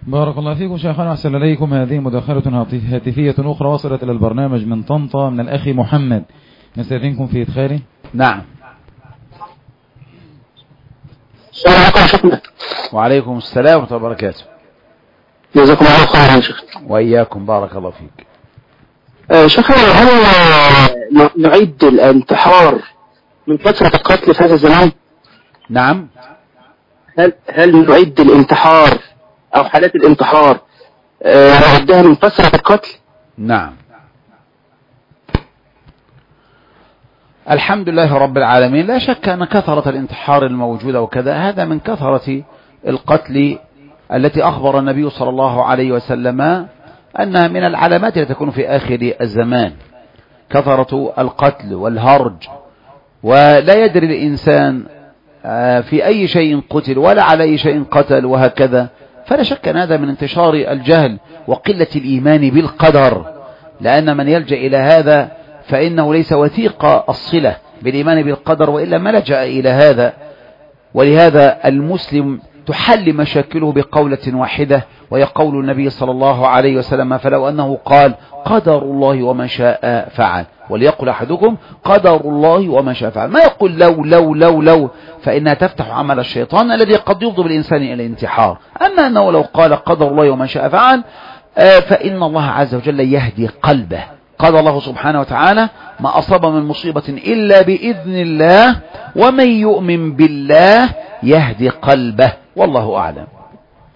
بارك الله فيكم شيخنا، أحسن إليكم. هذه مداخلة هاتفية أخرى وصلت إلى البرنامج من طنطا من الأخ محمد، نستأذنكم في إدخاله. نعم. السلام عليكم يا شيخنا. وعليكم السلام ورحمة الله وبركاته. جزاكم الله خيرا يا شيخ. وإياكم، بارك الله فيك. شيخنا، هل نعيد الانتحار من كثرة القتل في هذا الزمان؟ نعم. هل نعيد الانتحار أو حالات الانتحار نعدها من كثرة القتل؟ نعم. الحمد لله رب العالمين. لا شك أن كثرة الانتحار الموجودة وكذا هذا من كثرة القتل التي أخبر النبي صلى الله عليه وسلم أنها من العلامات التي تكون في آخر الزمان، كثرة القتل والهرج، ولا يدري الإنسان في أي شيء قتل ولا على أي شيء قتل وهكذا. فلا شك أن هذا من انتشار الجهل وقلة الإيمان بالقدر، لأن من يلجأ إلى هذا فإنه ليس وثيق الصلة بالإيمان بالقدر، وإلا ما لجأ إلى هذا. ولهذا المسلم تحل مشاكله بقولة واحدة، وهي قول النبي صلى الله عليه وسلم: فلو أنه قال قدر الله وما شاء فعل، وليقل أحدكم قدر الله وما شاء فعل، ما يقول لو لو لو لو، فإنها تفتح عمل الشيطان الذي قد يفضي بالإنسان إلى الانتحار. أما أنه لو قال قدر الله وما شاء فعل فإن الله عز وجل يهدي قلبه. قال الله سبحانه وتعالى: ما أصاب من مصيبة إلا بإذن الله ومن يؤمن بالله يهدي قلبه، والله أعلم.